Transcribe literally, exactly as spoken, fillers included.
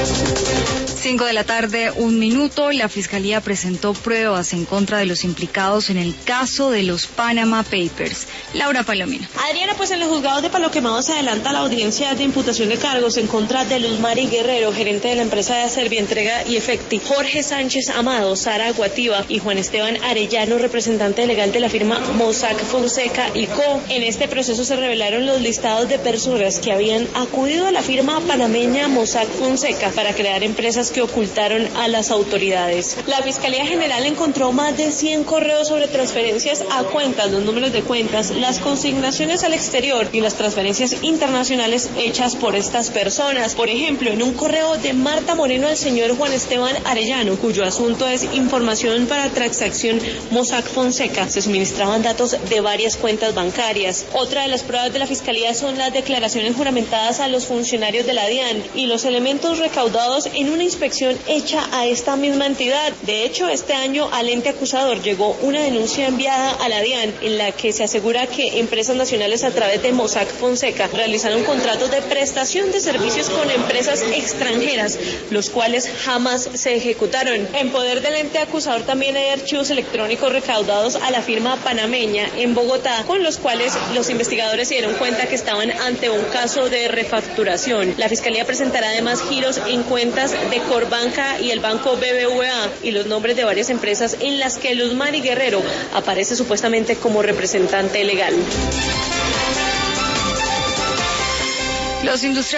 Cinco de la tarde, un minuto. La Fiscalía presentó pruebas en contra de los implicados en el caso de los Panama Papers. Laura Palomino. Adriana, pues en los juzgados de Palo Quemado se adelanta la audiencia de imputación de cargos en contra de Luz Mari Guerrero, gerente de la empresa de Servientrega y Efecti, Jorge Sánchez Amado, Sara Guativa y Juan Esteban Arellano, representante legal de la firma Mossack Fonseca y Co. En este proceso se revelaron los listados de personas que habían acudido a la firma panameña Mossack Fonseca para crear empresas que ocultaron a las autoridades. La Fiscalía General encontró más de cien correos sobre transferencias a cuentas, los números de cuentas, las consignaciones al exterior y las transferencias internacionales hechas por estas personas. Por ejemplo, en un correo de Marta Moreno al señor Juan Esteban Arellano, cuyo asunto es información para transacción Mossack Fonseca, se suministraban datos de varias cuentas bancarias. Otra de las pruebas de la Fiscalía son las declaraciones juramentadas a los funcionarios de la DIAN y los elementos recaudados en una inspección hecha a esta misma entidad. De hecho, este año al ente acusador llegó una denuncia enviada a la DIAN en la que se asegura que empresas nacionales a través de Mossack Fonseca realizaron contratos de prestación de servicios con empresas extranjeras, los cuales jamás se ejecutaron. En poder del ente acusador también hay archivos electrónicos recaudados a la firma panameña en Bogotá, con los cuales los investigadores se dieron cuenta que estaban ante un caso de refacturación. La Fiscalía presentará además giros en cuentas de Corbanca y el banco B B V A y los nombres de varias empresas en las que Luz Mari Guerrero aparece supuestamente como representante legal. Los industriales